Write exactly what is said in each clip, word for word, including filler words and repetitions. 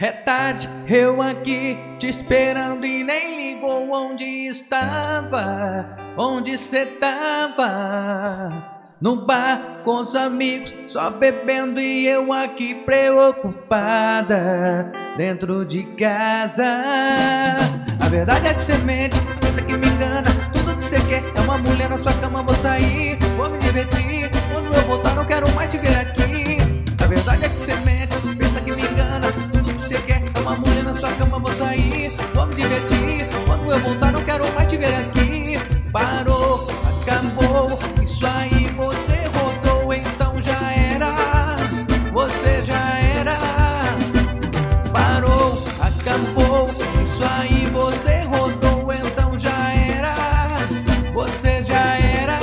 É tarde, eu aqui te esperando e nem ligou onde estava, onde cê tava. No bar com os amigos, só bebendo e eu aqui preocupada dentro de casa. A verdade é que cê mente, pensa que me engana. Tudo que cê quer é uma mulher na sua cama. Vou sair, vou me divertir. Quando eu voltar não quero mais te ver aqui. A verdade é que cê mente, pensa que me engana. Tudo que cê quer é uma mulher na sua cama. Vou sair, vou me divertir. Quando eu voltar não quero mais te ver aqui. Parou, acabou, isso aí você rodou, então já era. Você já era. Parou, acabou, isso aí você rodou, então já era. Você já era.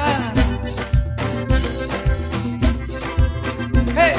Hey!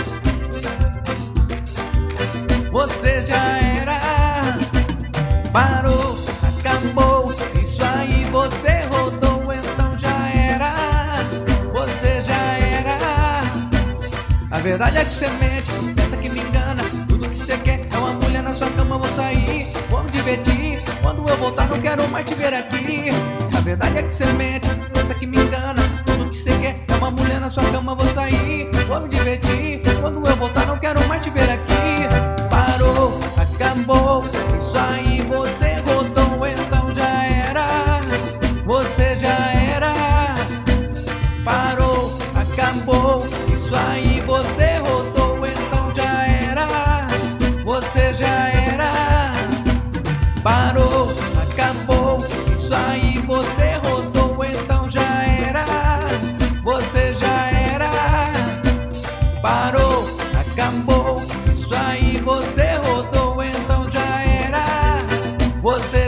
Você já era. Parou, acabou, isso aí você rodou, então já era. Você já era. A verdade é que cê mente, pensa que me engana. Tudo que cê quer é uma mulher na sua cama. Vou sair, vou me divertir. Quando eu voltar não quero mais te ver aqui. A verdade é que cê mente, pensa que me engana. Tudo que cê quer é uma mulher na sua cama. Vou sair, vou me divertir. Quando eu voltar não quero mais te ver aqui. Parou, acabou, isso aí você rodou, então já era. Você já era. Parou, acabou, isso aí você rodou, então já era. Você já era. Parou, acabou, isso aí você rodou, então já era. Você já era. Parou, acabou, isso aí você rodou, então já era. Você